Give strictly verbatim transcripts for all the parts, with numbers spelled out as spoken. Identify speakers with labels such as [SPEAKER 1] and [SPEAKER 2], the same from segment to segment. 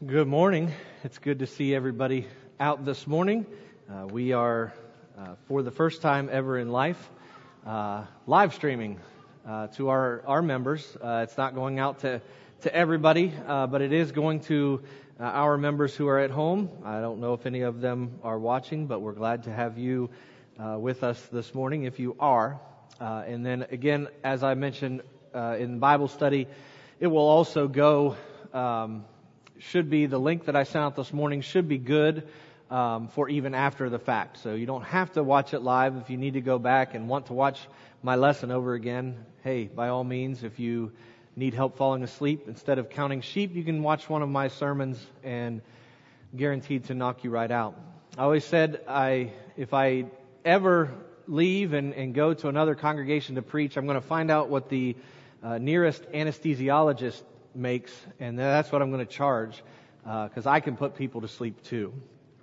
[SPEAKER 1] Good morning. It's good to see everybody out this morning. Uh, we are, uh, for the first time ever in life, uh, live streaming uh, to our, our members. Uh, it's not going out to, to everybody, uh, but it is going to uh, our members who are at home. I don't know if any of them are watching, but we're glad to have you uh, with us this morning if you are. Uh, and then again, as I mentioned uh, in Bible study, it will also go... Um, should be, the link that I sent out this morning should be good um, for even after the fact. So you don't have to watch it live. If you need to go back and want to watch my lesson over again, hey, by all means, if you need help falling asleep, instead of counting sheep, you can watch one of my sermons and guaranteed to knock you right out. I always said I, if I ever leave and, and go to another congregation to preach, I'm going to find out what the uh, nearest anesthesiologist makes, and that's what I'm going to charge, because uh, I can put people to sleep too.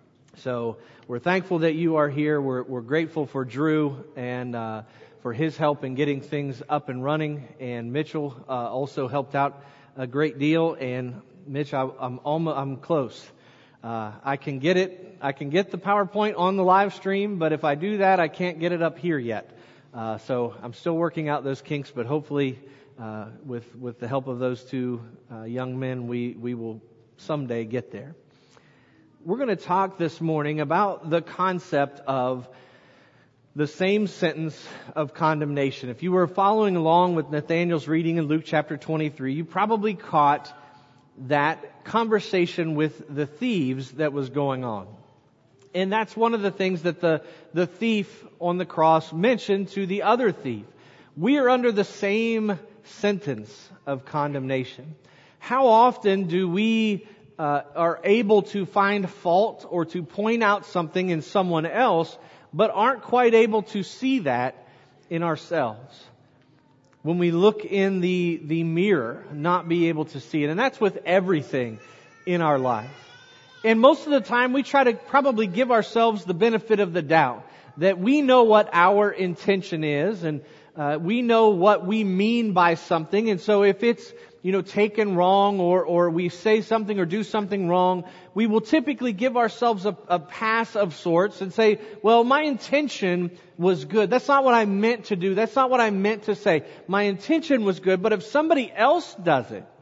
[SPEAKER 1] So we're thankful that you are here. We're, we're grateful for Drew and uh, for his help in getting things up and running. And Mitchell uh, also helped out a great deal. And Mitch, I, I'm almost I'm close. Uh, I can get it. I can get the PowerPoint on the live stream, but if I do that, I can't get it up here yet. Uh, so I'm still working out those kinks, but hopefully. Uh, with with the help of those two uh, young men, we, we will someday get there. We're going to talk this morning about the concept of the same sentence of condemnation. If you were following along with Nathaniel's reading in Luke chapter twenty-three, you probably caught that conversation with the thieves that was going on. And that's one of the things that the, the thief on the cross mentioned to the other thief. We are under the same sentence of condemnation. How often do we uh, are able to find fault or to point out something in someone else, but aren't quite able to see that in ourselves? When we look in the, the mirror, not be able to see it. And that's with everything in our life. And most of the time we try to probably give ourselves the benefit of the doubt that we know what our intention is, and Uh, we know what we mean by something, and so if it's, you know, taken wrong, or, or we say something or do something wrong, we will typically give ourselves a, a pass of sorts and say, well, my intention was good. That's not what I meant to do. That's not what I meant to say. My intention was good, but if somebody else does it,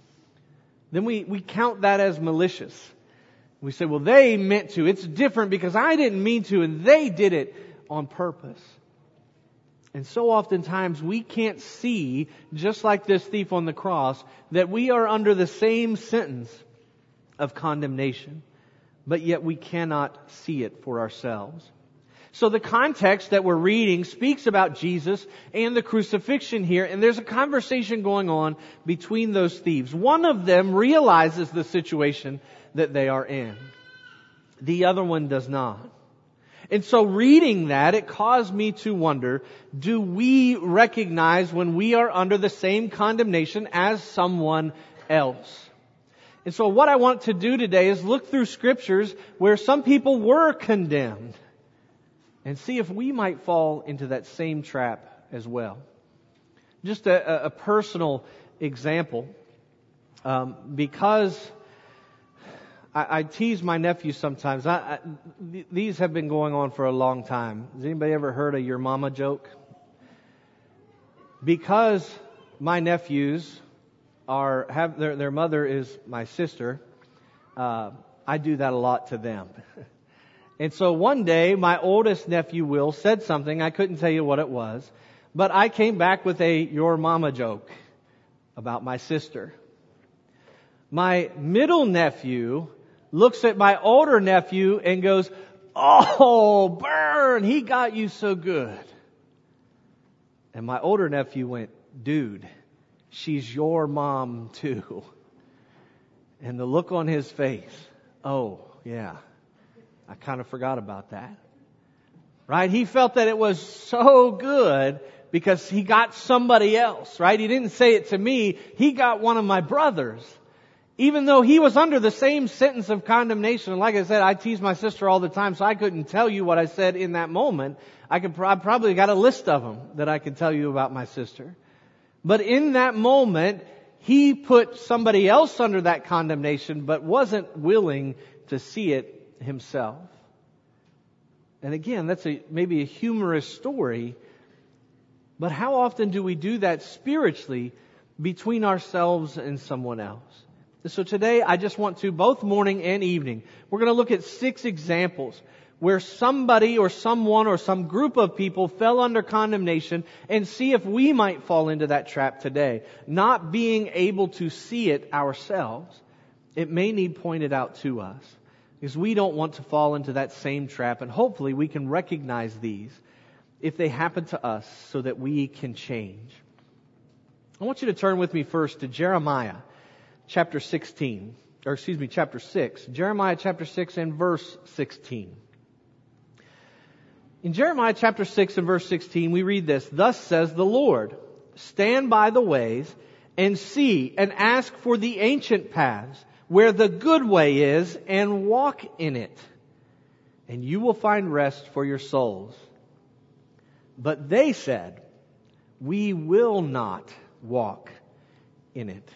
[SPEAKER 1] then we, we count that as malicious. We say, well, they meant to. It's different because I didn't mean to, and they did it on purpose. And so oftentimes we can't see, just like this thief on the cross, that we are under the same sentence of condemnation, but yet we cannot see it for ourselves. So the context that we're reading speaks about Jesus and the crucifixion here, and there's a conversation going on between those thieves. One of them realizes the situation that they are in. The other one does not. And so reading that, it caused me to wonder, do we recognize when we are under the same condemnation as someone else? And so what I want to do today is look through scriptures where some people were condemned and see if we might fall into that same trap as well. Just a, a personal example, um, because I, I tease my nephew sometimes. I, I, th- these have been going on for a long time. Has anybody ever heard a your mama joke? Because my nephews are have their their mother is my sister, uh, I do that a lot to them. And so one day, my oldest nephew Will said something. I couldn't tell you what it was, but I came back with a your mama joke about my sister. My middle nephew looks at my older nephew and goes, "Oh, burn, he got you so good." And my older nephew went, "Dude, she's your mom too." And the look on his face, "Oh, yeah, I kind of forgot about that." Right? He felt that it was so good because he got somebody else, right? He didn't say it to me. He got one of my brothers. Even though he was under the same sentence of condemnation. And like I said, I tease my sister all the time, so I couldn't tell you what I said in that moment. I could I probably got a list of them that I could tell you about my sister. But in that moment, He put somebody else under that condemnation, but wasn't willing to see it himself. And again, that's a maybe a humorous story, but how often do we do that spiritually between ourselves and someone else? So today, I just want to, both morning and evening, we're going to look at six examples where somebody or someone or some group of people fell under condemnation, and see if we might fall into that trap today. Not being able to see it ourselves, it may need pointed out to us, because we don't want to fall into that same trap, and hopefully we can recognize these if they happen to us so that we can change. I want you to turn with me first to Jeremiah chapter sixteen, or excuse me, chapter six. Jeremiah chapter six and verse sixteen. In Jeremiah chapter six and verse sixteen, we read this: "Thus says the Lord, stand by the ways and see and ask for the ancient paths where the good way is, and walk in it, and you will find rest for your souls." But they said, "We will not walk in it."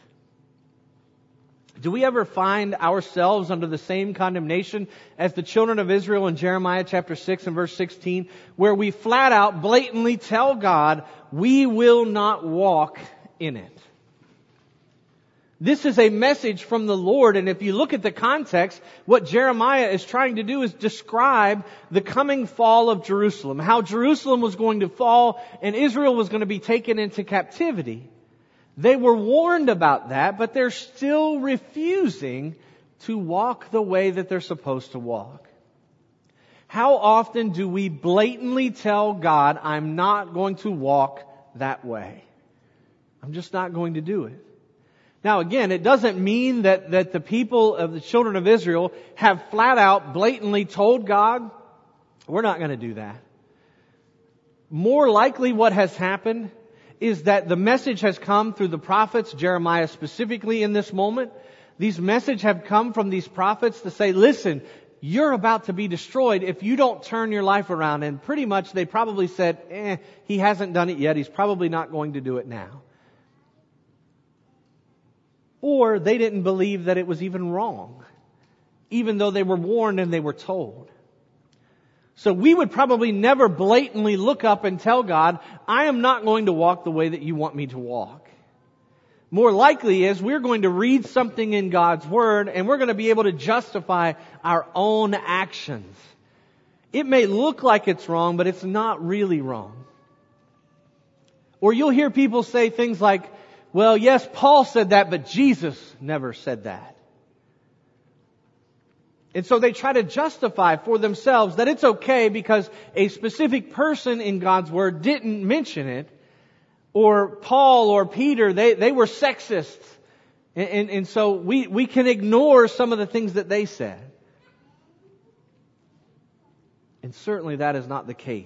[SPEAKER 1] Do we ever find ourselves under the same condemnation as the children of Israel in Jeremiah chapter six and verse sixteen, where we flat out blatantly tell God, we will not walk in it? This is a message from the Lord, and if you look at the context, what Jeremiah is trying to do is describe the coming fall of Jerusalem, how Jerusalem was going to fall and Israel was going to be taken into captivity. They were warned about that, but they're still refusing to walk the way that they're supposed to walk. How often do we blatantly tell God, I'm not going to walk that way? I'm just not going to do it. Now again, it doesn't mean that, that the people of the children of Israel have flat out blatantly told God, we're not going to do that. More likely what has happened is that the message has come through the prophets, Jeremiah specifically in this moment. These messages have come from these prophets to say, listen, you're about to be destroyed if you don't turn your life around. And pretty much they probably said, eh, he hasn't done it yet. He's probably not going to do it now. Or they didn't believe that it was even wrong, even though they were warned and they were told. So we would probably never blatantly look up and tell God, I am not going to walk the way that you want me to walk. More likely is we're going to read something in God's Word and we're going to be able to justify our own actions. It may look like it's wrong, but it's not really wrong. Or you'll hear people say things like, well, yes, Paul said that, but Jesus never said that. And so they try to justify for themselves that it's okay because a specific person in God's Word didn't mention it. Or Paul or Peter, they, they were sexists. And, and, and so we, we can ignore some of the things that they said. And certainly that is not the case.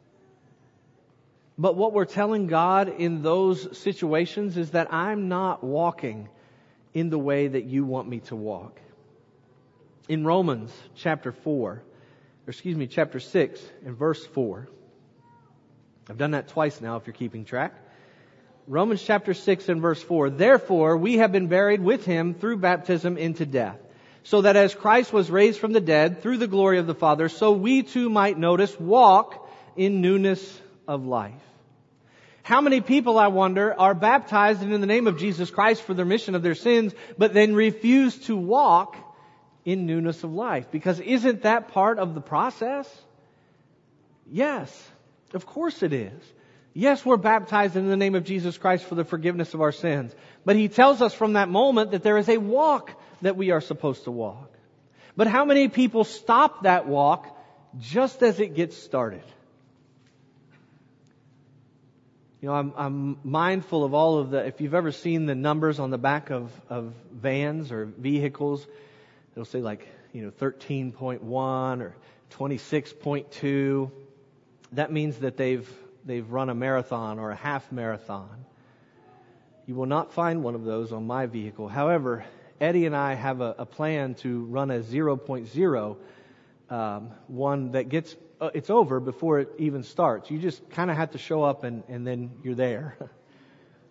[SPEAKER 1] But what we're telling God in those situations is that I'm not walking in the way that you want me to walk. In Romans chapter four, or excuse me, chapter six and verse four. I've done that twice now if you're keeping track. Romans chapter six and verse four. Therefore, we have been buried with Him through baptism into death, so that as Christ was raised from the dead through the glory of the Father, so we too might, notice, walk in newness of life. How many people, I wonder, are baptized in the name of Jesus Christ for the remission of their sins, but then refuse to walk in newness of life? Because isn't that part of the process? Yes, of course it is. Yes, we're baptized in the name of Jesus Christ for the forgiveness of our sins. But He tells us from that moment that there is a walk that we are supposed to walk. But how many people stop that walk just as it gets started? You know, I'm, I'm mindful of all of the, if you've ever seen the numbers on the back of, of vans or vehicles, it'll say like, you know, thirteen point one or twenty-six point two. That means that they've they've run a marathon or a half marathon. You will not find one of those on my vehicle. However, Eddie and I have a, a plan to run a zero point zero, um, one that gets, uh, it's over before it even starts. You just kind of have to show up and, and then you're there.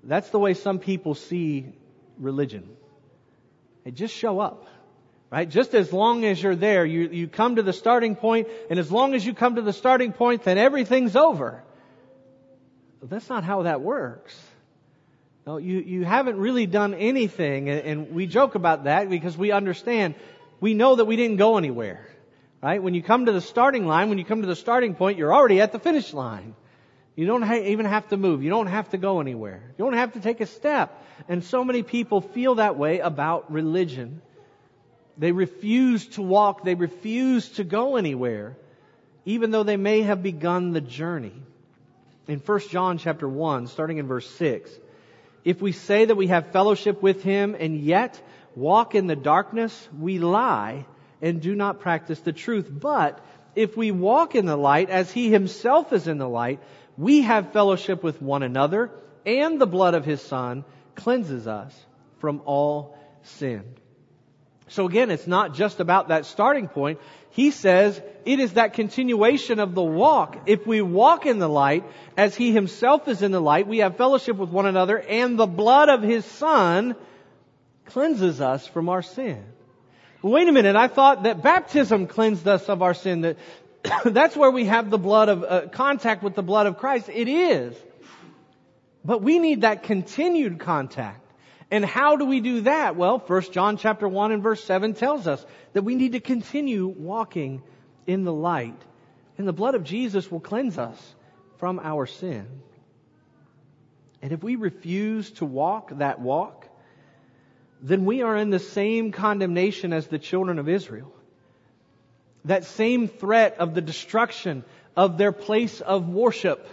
[SPEAKER 1] That's the way some people see religion. They just show up. Right? Just as long as you're there, you, you come to the starting point, and as long as you come to the starting point, then everything's over. But that's not how that works. No, you, you haven't really done anything, and, and we joke about that because we understand, we know that we didn't go anywhere. Right? When you come to the starting line, when you come to the starting point, you're already at the finish line. You don't ha- even have to move. You don't have to go anywhere. You don't have to take a step. And so many people feel that way about religion. They refuse to walk. They refuse to go anywhere, even though they may have begun the journey. In First John chapter one, starting in verse six, if we say that we have fellowship with Him and yet walk in the darkness, we lie and do not practice the truth. But if we walk in the light as He Himself is in the light, we have fellowship with one another, and the blood of His Son cleanses us from all sin. So again, it's not just about that starting point. He says it is that continuation of the walk. If we walk in the light, as He Himself is in the light, we have fellowship with one another, and the blood of His Son cleanses us from our sin. Wait a minute, I thought that baptism cleansed us of our sin. That that's where we have the blood of, uh, contact with the blood of Christ. It is. But we need that continued contact. And how do we do that? Well, First John chapter one and verse seven tells us that we need to continue walking in the light. And the blood of Jesus will cleanse us from our sin. And if we refuse to walk that walk, then we are in the same condemnation as the children of Israel. That same threat of the destruction of their place of worship.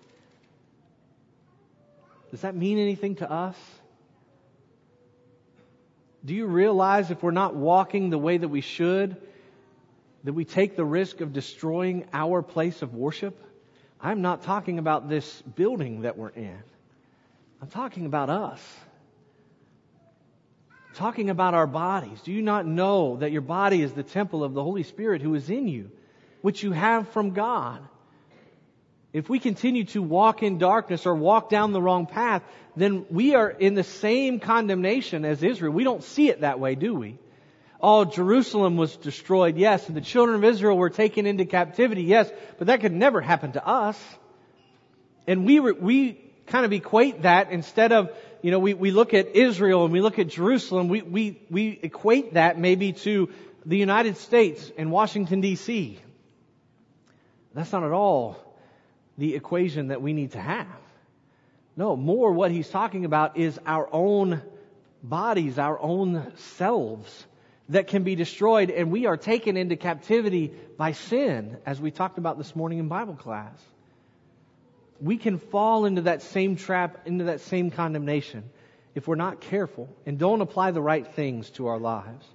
[SPEAKER 1] Does that mean anything to us? Do you realize if we're not walking the way that we should, that we take the risk of destroying our place of worship? I'm not talking about this building that we're in. I'm talking about us. I'm talking about our bodies. Do you not know that your body is the temple of the Holy Spirit who is in you, which you have from God? If we continue to walk in darkness or walk down the wrong path, then we are in the same condemnation as Israel. We don't see it that way, do we? Oh, Jerusalem was destroyed, yes, and the children of Israel were taken into captivity, yes, but that could never happen to us. And we re- we kind of equate that instead of, you know, we, we look at Israel and we look at Jerusalem, we, we, we equate that maybe to the United States and Washington, D C That's not at all the equation that we need to have. No, more what he's talking about is our own bodies, our own selves that can be destroyed, and we are taken into captivity by sin, as we talked about this morning in Bible class. We can fall into that same trap, into that same condemnation, if we're not careful and don't apply the right things to our lives.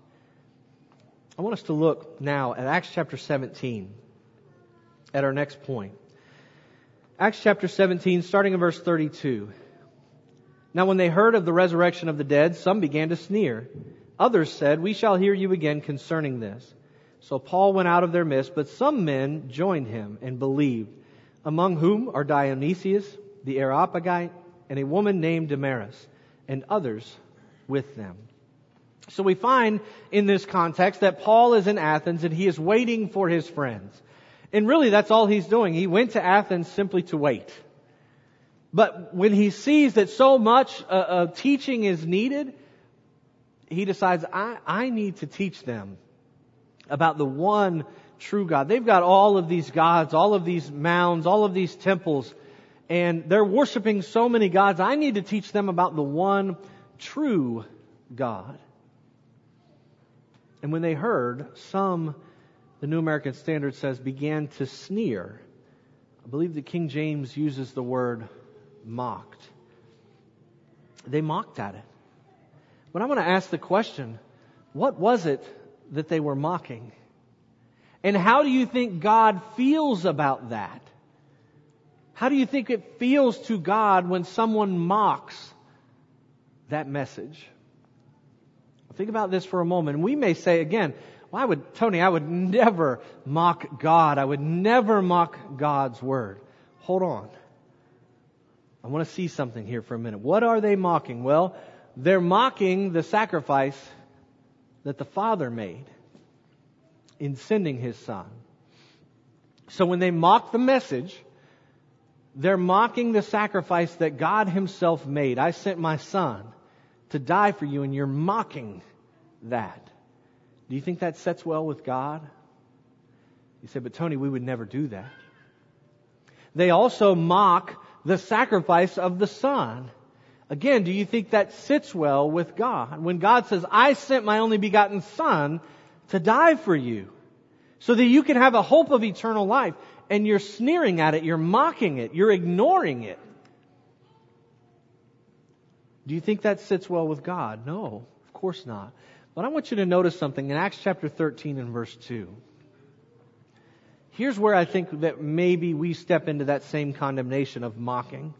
[SPEAKER 1] I want us to look now at Acts chapter seventeen, at our next point. Acts chapter seventeen, starting in verse thirty-two. Now when they heard of the resurrection of the dead, some began to sneer. Others said, "We shall hear you again concerning this." So Paul went out of their midst, but some men joined him and believed, among whom are Dionysius, the Areopagite, and a woman named Damaris, and others with them. So we find in this context that Paul is in Athens and he is waiting for his friends. And really, that's all he's doing. He went to Athens simply to wait. But when he sees that so much uh, uh, teaching is needed, he decides, I, I need to teach them about the one true God. They've got all of these gods, all of these mounds, all of these temples, and they're worshiping so many gods. I need to teach them about the one true God. And when they heard, some, the New American Standard says, began to sneer. I believe the King James uses the word mocked. They mocked at it. But I want to ask the question, what was it that they were mocking? And how do you think God feels about that? How do you think it feels to God when someone mocks that message? Think about this for a moment. We may say again, well, I would, Tony, I would never mock God. I would never mock God's word. Hold on. I want to see something here for a minute. What are they mocking? Well, they're mocking the sacrifice that the Father made in sending His Son. So when they mock the message, they're mocking the sacrifice that God Himself made. I sent my Son to die for you, and you're mocking that. Do you think that sets well with God? You say, but Tony, we would never do that. They also mock the sacrifice of the Son. Again, do you think that sits well with God? When God says, I sent my only begotten Son to die for you, so that you can have a hope of eternal life, and you're sneering at it, you're mocking it, you're ignoring it. Do you think that sits well with God? No, of course not. But I want you to notice something in Acts chapter thirteen and verse two. Here's where I think that maybe we step into that same condemnation of mocking.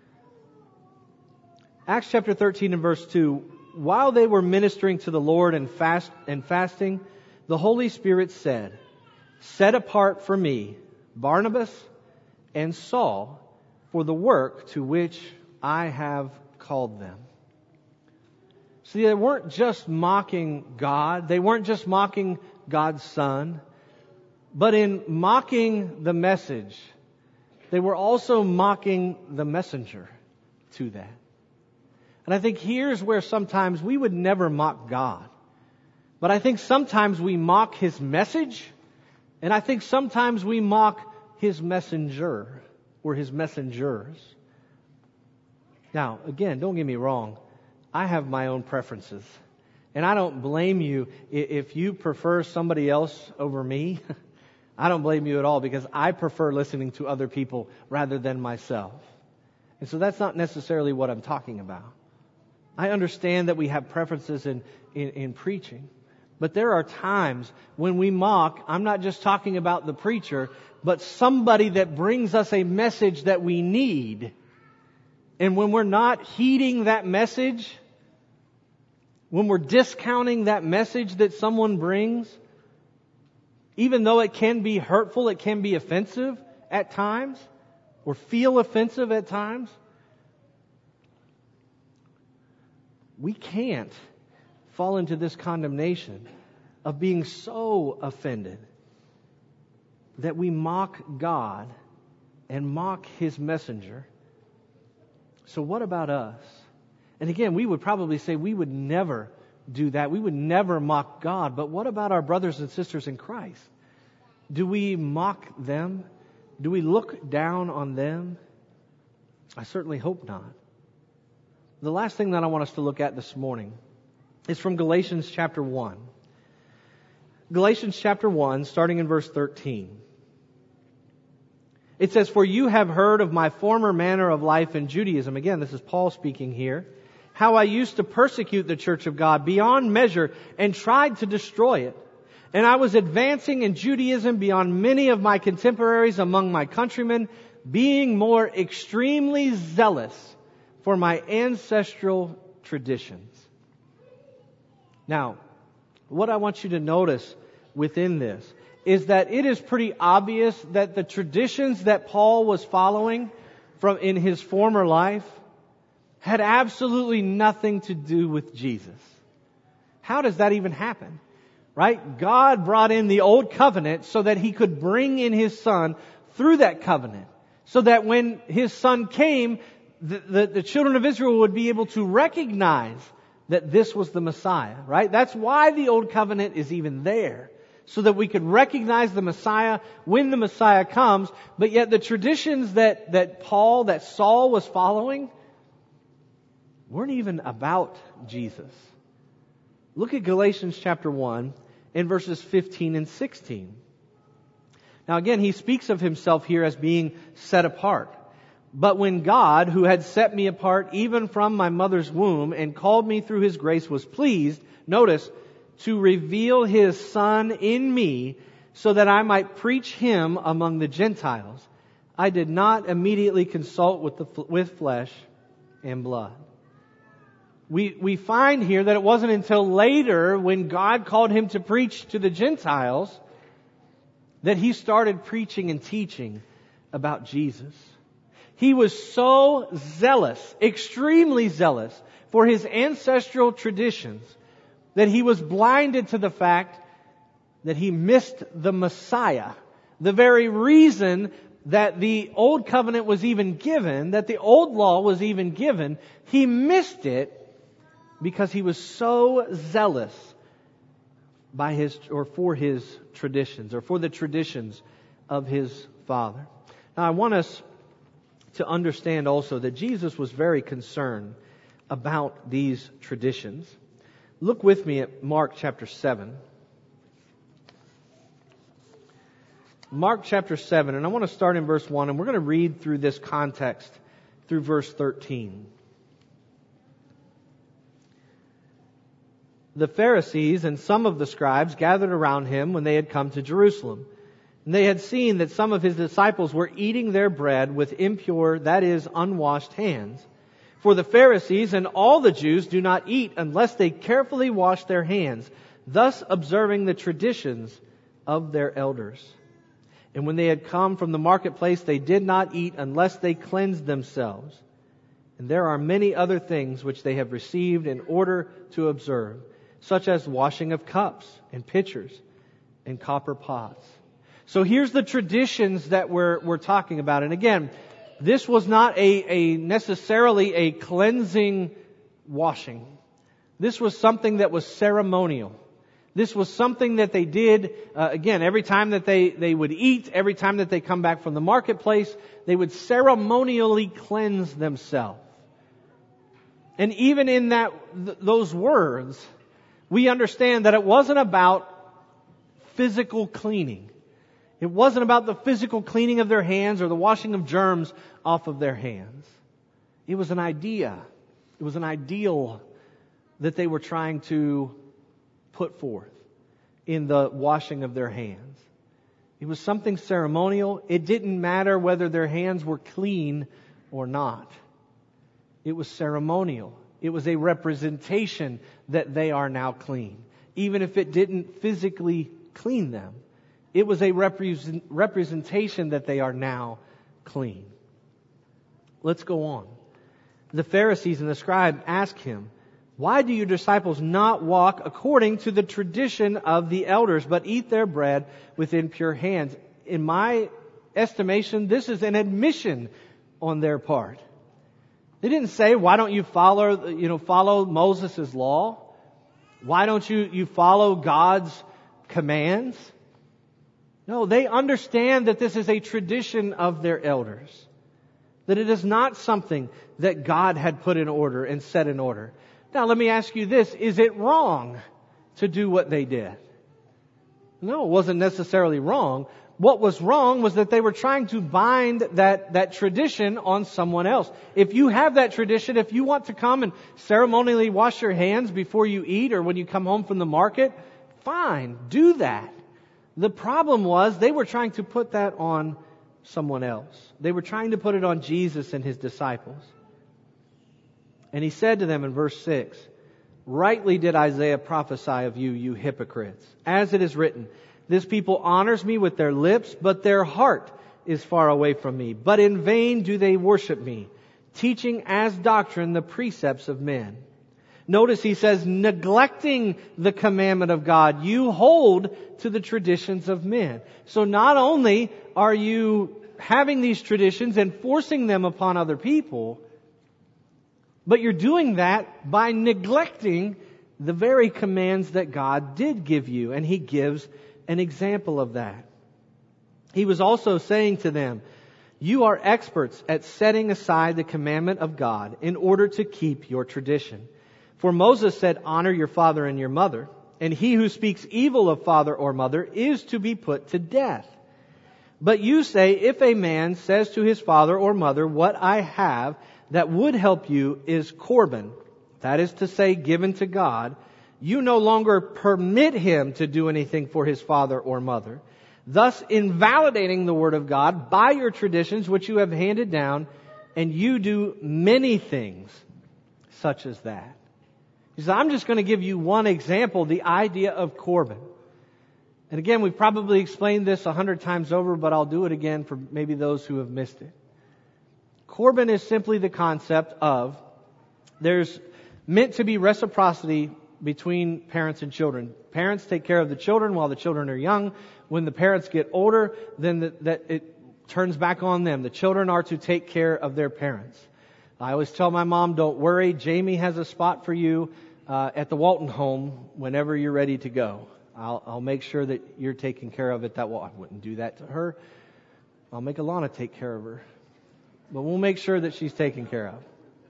[SPEAKER 1] Acts chapter thirteen and verse two, while they were ministering to the Lord and fast and fasting, the Holy Spirit said, set apart for me Barnabas and Saul for the work to which I have called them. See, they weren't just mocking God. They weren't just mocking God's Son. But in mocking the message, they were also mocking the messenger to that. And I think here's where sometimes we would never mock God. But I think sometimes we mock His message, and I think sometimes we mock His messenger or His messengers. Now, again, don't get me wrong. I have my own preferences. And I don't blame you if you prefer somebody else over me. I don't blame you at all, because I prefer listening to other people rather than myself. And so that's not necessarily what I'm talking about. I understand that we have preferences in, in, in preaching. But there are times when we mock, I'm not just talking about the preacher, but somebody that brings us a message that we need. And when we're not heeding that message, when we're discounting that message that someone brings, even though it can be hurtful, it can be offensive at times, or feel offensive at times, we can't fall into this condemnation of being so offended that we mock God and mock His messenger. So what about us? And again, we would probably say we would never do that. We would never mock God. But what about our brothers and sisters in Christ? Do we mock them? Do we look down on them? I certainly hope not. The last thing that I want us to look at this morning is from Galatians chapter one. Galatians chapter one, starting in verse thirteen. It says, for you have heard of my former manner of life in Judaism. Again, this is Paul speaking here. How I used to persecute the church of God beyond measure and tried to destroy it. And I was advancing in Judaism beyond many of my contemporaries among my countrymen, being more extremely zealous for my ancestral traditions. Now, what I want you to notice within this is that it is pretty obvious that the traditions that Paul was following from in his former life had absolutely nothing to do with Jesus. How does that even happen? Right? God brought in the old covenant so that He could bring in His Son through that covenant. So that when His Son came, the, the, the children of Israel would be able to recognize that this was the Messiah. Right? That's why the old covenant is even there. So that we could recognize the Messiah when the Messiah comes. But yet the traditions that, that Paul, that Saul was following weren't even about Jesus. Look at Galatians chapter one in verses fifteen and sixteen. Now again, he speaks of himself here as being set apart. But when God, who had set me apart even from my mother's womb and called me through His grace, was pleased, notice, to reveal His Son in me so that I might preach Him among the Gentiles, I did not immediately consult with the with flesh and blood. We, we find here that it wasn't until later when God called him to preach to the Gentiles that he started preaching and teaching about Jesus. He was so zealous, extremely zealous for his ancestral traditions that he was blinded to the fact that he missed the Messiah. The very reason that the Old Covenant was even given, that the Old Law was even given, he missed it because he was so zealous by his, or for his traditions, or for the traditions of his father. Now I want us to understand also that Jesus was very concerned about these traditions. Look with me at Mark chapter seven. Mark chapter seven, and I want to start in verse one, and we're going to read through this context through verse thirteen. The Pharisees and some of the scribes gathered around him when they had come to Jerusalem. And they had seen that some of his disciples were eating their bread with impure, that is, unwashed hands. For the Pharisees and all the Jews do not eat unless they carefully wash their hands, thus observing the traditions of their elders. And when they had come from the marketplace, they did not eat unless they cleansed themselves. And there are many other things which they have received in order to observe, such as washing of cups and pitchers and copper pots. So here's the traditions that we're we're talking about. And again, this was not a, a necessarily a cleansing washing. This was something that was ceremonial. This was something that they did, uh, again, every time that they, they would eat, every time that they come back from the marketplace, they would ceremonially cleanse themselves. And even in that th- those words, we understand that it wasn't about physical cleaning. It wasn't about the physical cleaning of their hands or the washing of germs off of their hands. It was an idea. It was an ideal that they were trying to put forth in the washing of their hands. It was something ceremonial. It didn't matter whether their hands were clean or not. It was ceremonial. It was a representation that they are now clean. Even if it didn't physically clean them, it was a represent, representation that they are now clean. Let's go on. The Pharisees and the scribe asked him, "Why do your disciples not walk according to the tradition of the elders, but eat their bread with impure hands?" In my estimation, this is an admission on their part. They didn't say, "Why don't you follow, you know, follow Moses' law? Why don't you, you follow God's commands?" No, they understand that this is a tradition of their elders. That it is not something that God had put in order and set in order. Now let me ask you this, is it wrong to do what they did? No, it wasn't necessarily wrong. What was wrong was that they were trying to bind that, that tradition on someone else. If you have that tradition, if you want to come and ceremonially wash your hands before you eat or when you come home from the market, fine, do that. The problem was they were trying to put that on someone else. They were trying to put it on Jesus and His disciples. And He said to them in verse six, "Rightly did Isaiah prophesy of you, you hypocrites. As it is written, this people honors me with their lips, but their heart is far away from me. But in vain do they worship me, teaching as doctrine the precepts of men." Notice he says, neglecting the commandment of God, you hold to the traditions of men. So not only are you having these traditions and forcing them upon other people, but you're doing that by neglecting the very commands that God did give you. And He gives an example of that. He was also saying to them, "You are experts at setting aside the commandment of God in order to keep your tradition. For Moses said, 'Honor your father and your mother,' and he who speaks evil of father or mother is to be put to death. But you say, if a man says to his father or mother, 'What I have that would help you is Corban,' that is to say, given to God, you no longer permit him to do anything for his father or mother, thus invalidating the word of God by your traditions which you have handed down, and you do many things such as that." He says, I'm just going to give you one example, the idea of Corban. And again, we've probably explained this a hundred times over, but I'll do it again for maybe those who have missed it. Korban is simply the concept of there's meant to be reciprocity between parents and children. Parents take care of the children while the children are young. When the parents get older, then the, that it turns back on them. The children are to take care of their parents. I always tell my mom, don't worry, Jamie has a spot for you uh, at the Walton home whenever you're ready to go. I'll, I'll make sure that you're taken care of at that Walton. I wouldn't do that to her. I'll make Alana take care of her. But we'll make sure that she's taken care of.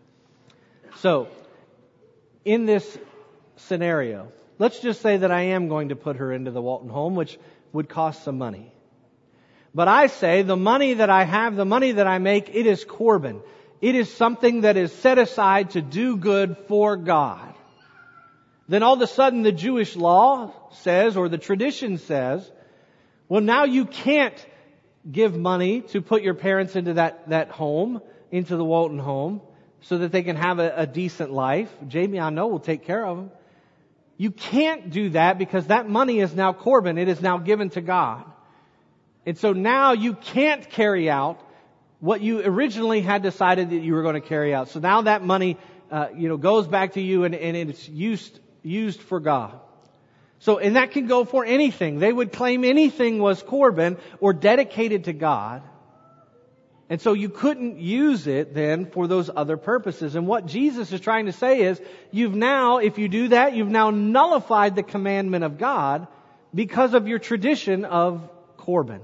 [SPEAKER 1] So, in this scenario, let's just say that I am going to put her into the Walton home, which would cost some money. But I say the money that I have, the money that I make, it is Korban. It is something that is set aside to do good for God. Then all of a sudden the Jewish law says, or the tradition says, well, now you can't give money to put your parents into that, that home, into the Walton home, so that they can have a, a decent life. Jamie, I know, will take care of them. You can't do that because that money is now Korban. It is now given to God. And so now you can't carry out what you originally had decided that you were going to carry out. So now that money, uh, you know, goes back to you and, and it's used, used for God. So, and that can go for anything. They would claim anything was Korban or dedicated to God. And so you couldn't use it then for those other purposes. And what Jesus is trying to say is, you've now, if you do that, you've now nullified the commandment of God because of your tradition of Korban.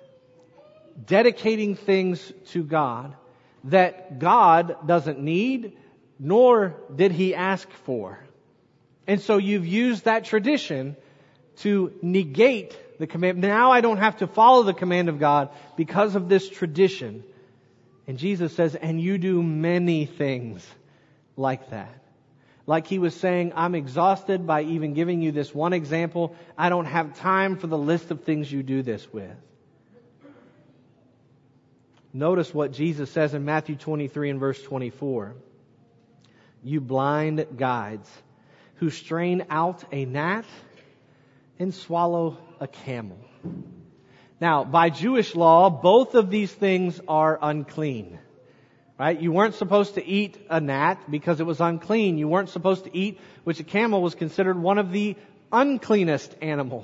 [SPEAKER 1] Dedicating things to God that God doesn't need, nor did He ask for. And so you've used that tradition to negate the command. Now I don't have to follow the command of God because of this tradition. And Jesus says, and you do many things like that. Like He was saying, I'm exhausted by even giving you this one example. I don't have time for the list of things you do this with. Notice what Jesus says in Matthew twenty-three and verse twenty-four. You blind guides who strain out a gnat and swallow a camel. Now, by Jewish law, both of these things are unclean. Right? You weren't supposed to eat a gnat because it was unclean. You weren't supposed to eat, which a camel was considered one of the uncleanest animals.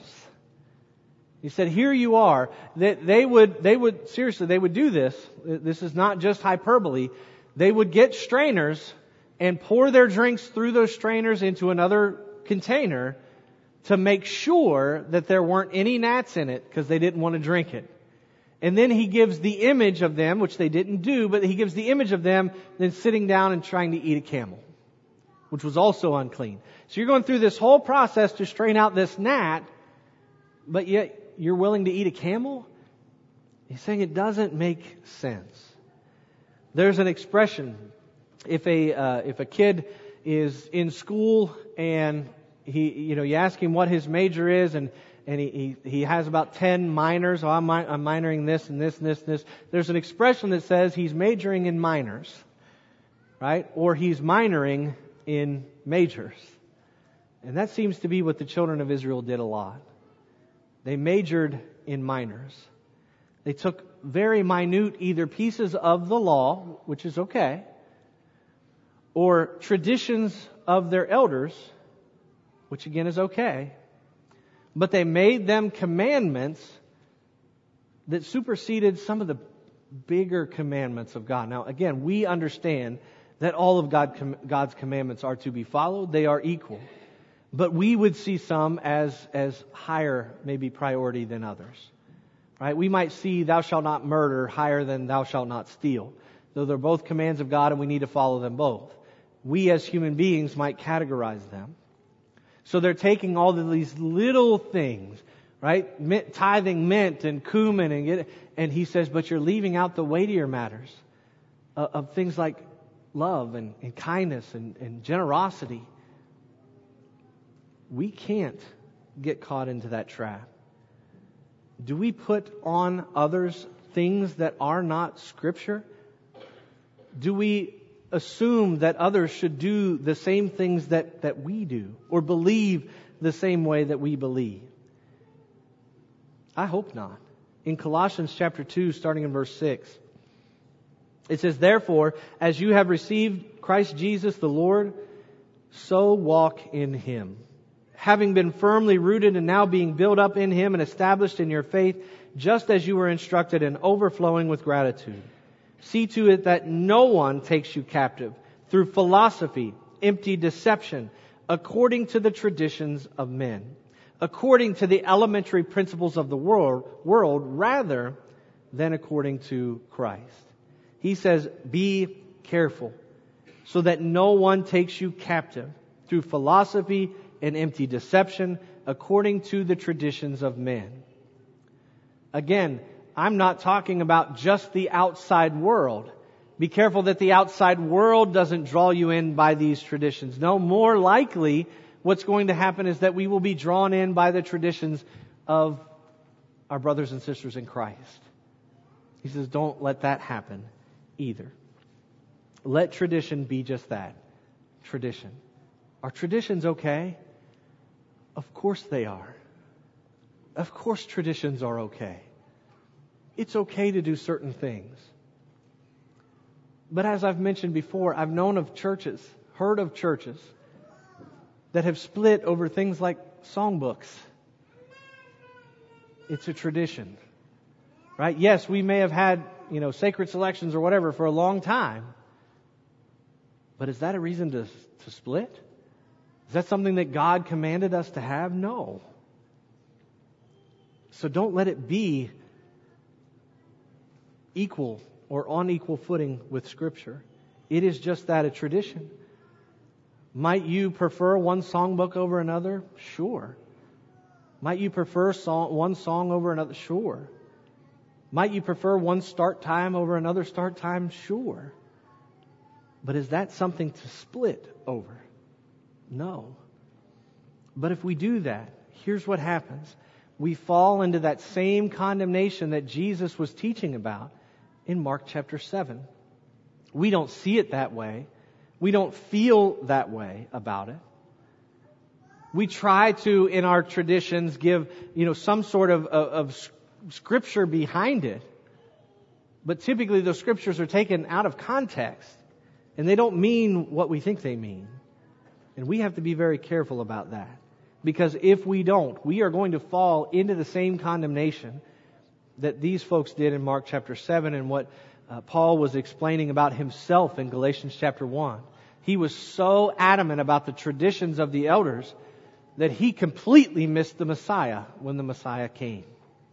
[SPEAKER 1] He said, here you are. That they would, they would, seriously, they would do this. This is not just hyperbole. They would get strainers and pour their drinks through those strainers into another container to make sure that there weren't any gnats in it because they didn't want to drink it. And then He gives the image of them, which they didn't do, but He gives the image of them then sitting down and trying to eat a camel, which was also unclean. So you're going through this whole process to strain out this gnat, but yet you're willing to eat a camel? He's saying it doesn't make sense. There's an expression. If a uh, if a kid is in school and he, you know, you ask him what his major is, and and he he, he has about ten minors. Oh, I'm I'm minoring this and this and this and this. There's an expression that says he's majoring in minors, right? Or he's minoring in majors, and that seems to be what the children of Israel did a lot. They majored in minors. They took very minute either pieces of the law, which is okay, or traditions of their elders, which again is okay, but they made them commandments that superseded some of the bigger commandments of God. Now again, we understand that all of God, God's commandments are to be followed. They are equal. But we would see some as, as higher maybe priority than others. Right? We might see thou shalt not murder higher than thou shalt not steal. Though they're both commands of God and we need to follow them both. We as human beings might categorize them. So they're taking all of these little things, right? Mint, tithing mint and cumin and get, and He says, but you're leaving out the weightier matters of, of things like love and, and kindness and, and generosity. We can't get caught into that trap. Do we put on others things that are not Scripture? Do we assume that others should do the same things that, that we do or believe the same way that we believe? I hope not. In Colossians chapter two, starting in verse six, It says, therefore, as you have received Christ Jesus the Lord, so walk in Him, having been firmly rooted and now being built up in Him and established in your faith, just as you were instructed, and overflowing with gratitude. See to it that no one takes you captive through philosophy, empty deception, according to the traditions of men, according to the elementary principles of the world, world rather than according to Christ. He says, be careful so that no one takes you captive through philosophy and empty deception according to the traditions of men. Again, I'm not talking about just the outside world. Be careful that the outside world doesn't draw you in by these traditions. No, more likely what's going to happen is that we will be drawn in by the traditions of our brothers and sisters in Christ. He says, don't let that happen either. Let tradition be just that, tradition. Are traditions okay? Of course they are. Of course traditions are okay. It's okay to do certain things. But as I've mentioned before, I've known of churches, heard of churches that have split over things like songbooks. It's a tradition, right? Yes, we may have had, you know, sacred selections or whatever for a long time. But is that a reason to, to split? Is that something that God commanded us to have? No. So don't let it be equal or on equal footing with Scripture. It is just that, a tradition. Might you prefer one songbook over another? Sure. Might you prefer song, one song over another? Sure. Might you prefer one start time over another start time? Sure. But is that something to split over? No. But if we do that, here's what happens. We fall into that same condemnation that Jesus was teaching about in Mark chapter seven. We don't see it that way. We don't feel that way about it. We try to, in our traditions, give, you know, some sort of, of, of scripture behind it. But typically those scriptures are taken out of context. And they don't mean what we think they mean. And we have to be very careful about that. Because if we don't, we are going to fall into the same condemnation that these folks did in Mark chapter seven and what uh, Paul was explaining about himself in Galatians chapter one. He was so adamant about the traditions of the elders that he completely missed the Messiah when the Messiah came.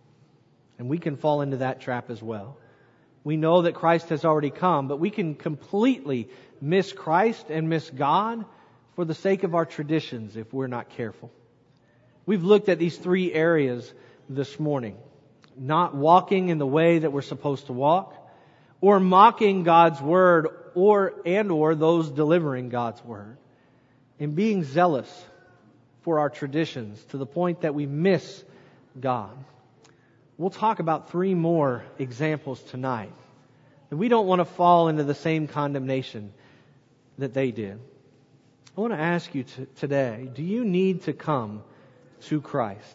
[SPEAKER 1] And we can fall into that trap as well. We know that Christ has already come, but we can completely miss Christ and miss God for the sake of our traditions if we're not careful. We've looked at these three areas this morning. Not walking in the way that we're supposed to walk, or mocking God's Word, or and or those delivering God's Word. And being zealous for our traditions to the point that we miss God. We'll talk about three more examples tonight. And we don't want to fall into the same condemnation that they did. I want to ask you t- today, do you need to come to Christ?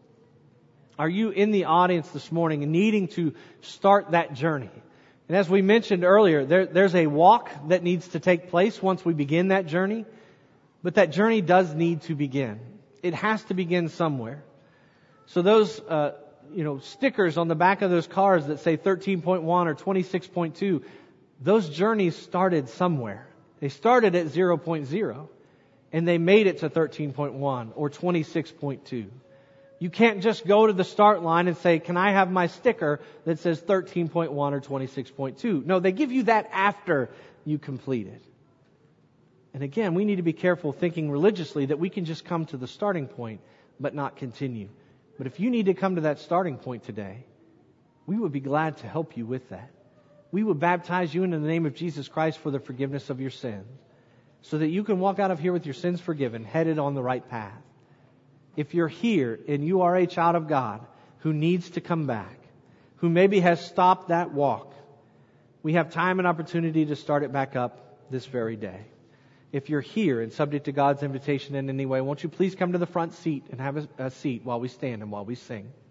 [SPEAKER 1] Are you in the audience this morning needing to start that journey? And as we mentioned earlier, there, there's a walk that needs to take place once we begin that journey. But that journey does need to begin. It has to begin somewhere. So those uh, you know, stickers on the back of those cars that say thirteen point one or twenty-six point two, those journeys started somewhere. They started at zero point zero and they made it to thirteen point one or twenty-six point two. You can't just go to the start line and say, can I have my sticker that says thirteen point one or twenty-six point two? No, they give you that after you complete it. And again, we need to be careful thinking religiously that we can just come to the starting point but not continue. But if you need to come to that starting point today, we would be glad to help you with that. We would baptize you in the name of Jesus Christ for the forgiveness of your sins, so that you can walk out of here with your sins forgiven, headed on the right path. If you're here and you are a child of God who needs to come back, who maybe has stopped that walk, we have time and opportunity to start it back up this very day. If you're here and subject to God's invitation in any way, won't you please come to the front seat and have a, a seat while we stand and while we sing.